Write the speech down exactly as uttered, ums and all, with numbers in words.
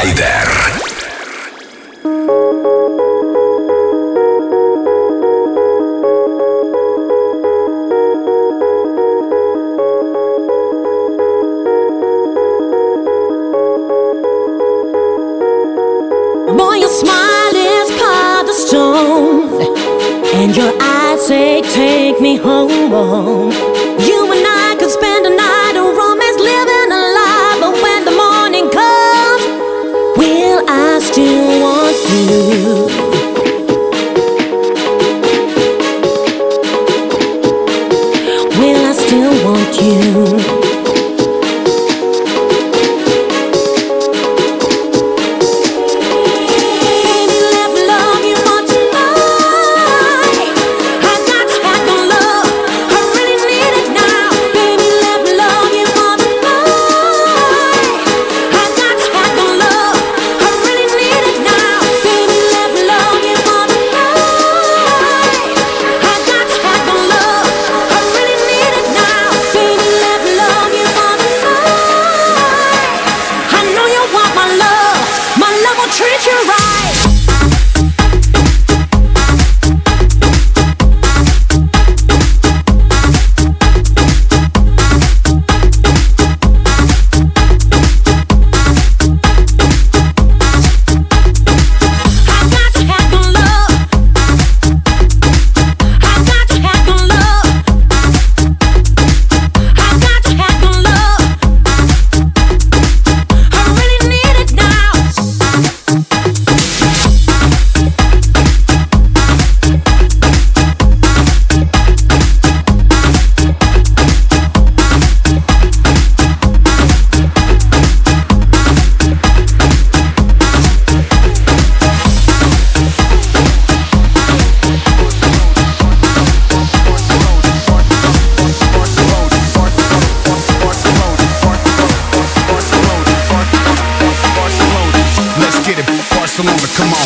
Spider. Boy, your smile is carved of stone, and your eyes say, take me home. You and I could spend a night of romance, living a lie. But when the morning comes, will I still want you? Will I still want you?